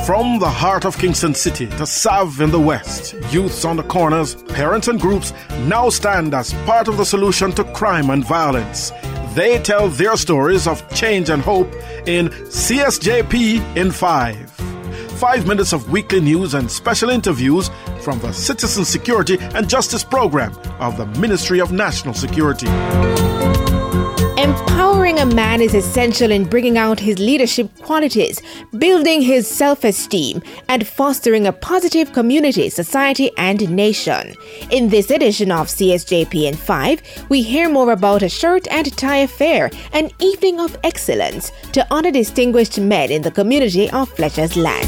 From the heart of Kingston City to Sav in the West, youths on the corners, parents and groups now stand as part of the solution to crime and violence. They tell their stories of change and hope in CSJP in 5. 5 minutes of weekly news and special interviews from the Citizen Security and Justice Program of the Ministry of National Security. Empowering a man is essential in bringing out his leadership qualities, building his self-esteem, and fostering a positive community, society, and nation. In this edition of CSJP in 5, we hear more about a shirt and tie affair, an evening of excellence to honor distinguished men in the community of Fletcher's Land.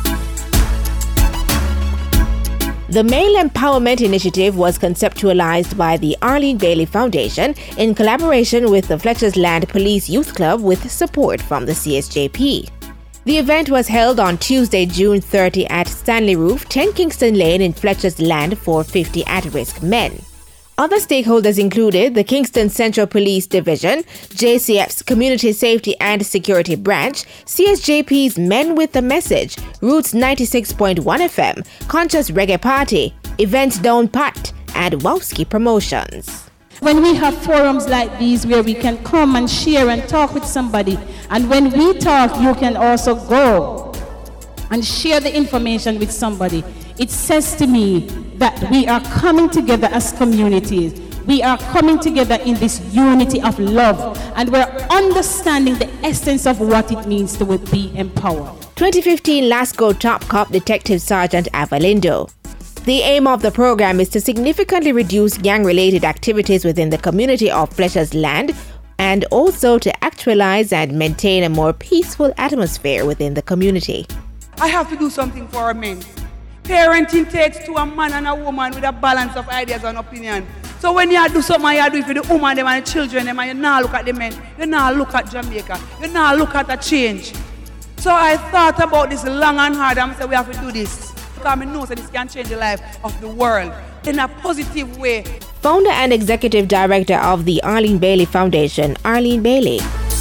The Male Empowerment Initiative was conceptualized by the Arlene Bailey Foundation in collaboration with the Fletcher's Land Police Youth Club with support from the CSJP. The event was held on Tuesday, June 30 at Stanley Roof, 10 Kingston Lane in Fletcher's Land for 50 at-risk men. Other stakeholders included the Kingston Central Police Division, JCF's Community Safety and Security Branch, CSJP's Men with a Message, Roots 96.1 FM, Conscious Reggae Party, Events Down Pat, and Wowski Promotions. When we have forums like these where we can come and share and talk with somebody, and when we talk, you can also go and share the information with somebody, it says to me that we are coming together as communities. We are coming together in this unity of love, and we're understanding the essence of what it means to be empowered. 2015 Lasco Top Cop Detective Sergeant Avalindo. The aim of the program is to significantly reduce gang-related activities within the community of Fletcher's Land, and also to actualize and maintain a more peaceful atmosphere within the community. I have to do something for our men. Parenting takes to a man and a woman with a balance of ideas and opinion. So when you do something, you do it for the woman, them and the children, them, and you now look at the men, you now look at Jamaica, you now look at a change. So I thought about this long and hard, and I said we have to do this. Because I know that this can change the life of the world in a positive way. Founder and Executive Director of the Arlene Bailey Foundation, Arlene Bailey.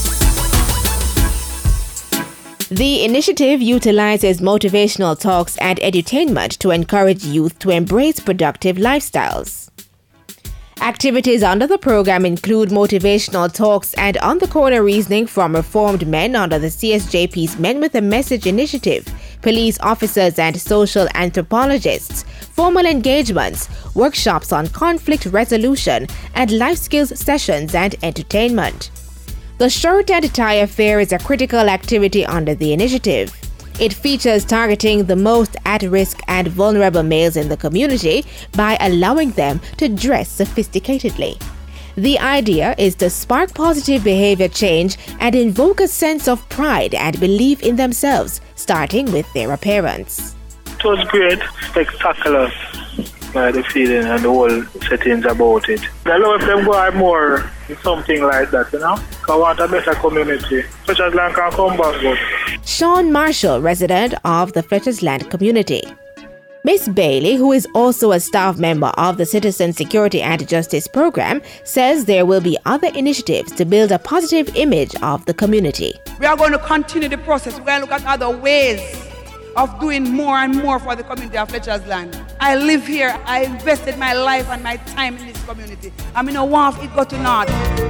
The initiative utilizes motivational talks and edutainment to encourage youth to embrace productive lifestyles. Activities under the program include motivational talks and on-the-corner reasoning from reformed men under the CSJP's Men with a Message initiative, police officers and social anthropologists, formal engagements, workshops on conflict resolution, and life skills sessions and entertainment. The Shirt and Tie Affair is a critical activity under the initiative. It features targeting the most at-risk and vulnerable males in the community by allowing them to dress sophisticatedly. The idea is to spark positive behavior change and invoke a sense of pride and belief in themselves, starting with their appearance. It was great, spectacular. The feeling and the whole settings about it. I love if them go out more in something like that, you know? Because I want a better community. Fletcher's Land can come back good. Sean Marshall, resident of the Fletcher's Land community. Miss Bailey, who is also a staff member of the Citizen Security and Justice Program, says there will be other initiatives to build a positive image of the community. We are going to continue the process. We're going to look at other ways of doing more and more for the community of Fletcher's Land. I live here. I invested my life and my time in this community. I mean, I want it go to naught.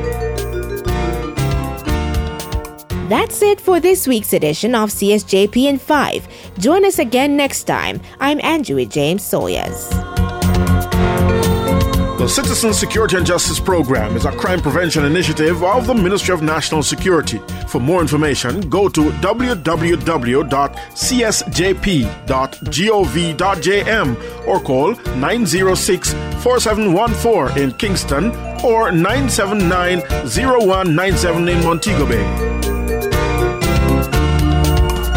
That's it for this week's edition of CSJP in 5. Join us again next time. I'm Andrew James Sawyers. The Citizen Security and Justice Program is a crime prevention initiative of the Ministry of National Security. For more information, go to www.csjp.gov.jm or call 906-4714 in Kingston or 979-0197 in Montego Bay.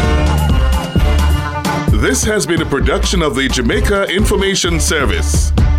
This has been a production of the Jamaica Information Service.